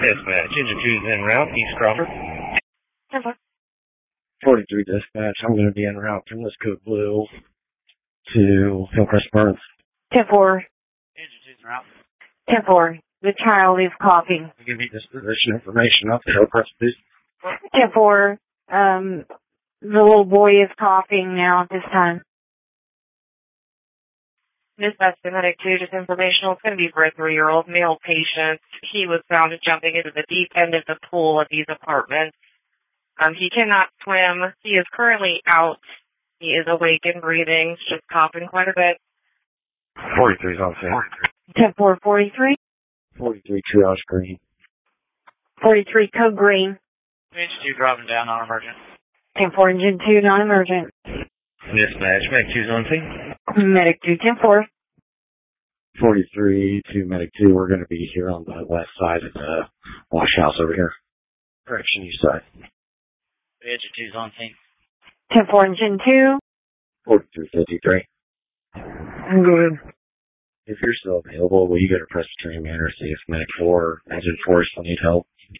Dispatch, Engine 2's en route, East Crawford. 43 dispatch, I'm going to be en route from this code blue to Hillcrest Burns. 10-4. Engine 2's en route. 10-4. The child is coughing. I'm going to need disposition information off the Hillcrest, please. 10-4. The little boy is coughing now at this time. Dispatch to Medic 2, just informational. It's going to be for a 3-year-old male patient. He was found jumping into the deep end of the pool of these apartments. He cannot swim. He is currently out. He is awake and breathing, just coughing quite a bit. 43's on scene. 10-4, 43. 43 triage green. 43 code green. Engine 2 dropping down on emergent. 10-4, engine 2 non-emergent. Dispatch, Medic 2's on scene. Medic 2, 10-4. 43 to Medic 2, we're going to be here on the west side of the wash house over here. Correction, east side. Engine 2's on scene. 10-4, engine 2. 4353. Go ahead. If you're still available, will you go to Presbyterian Manor, see if Medic 4, Engine 4 still need help?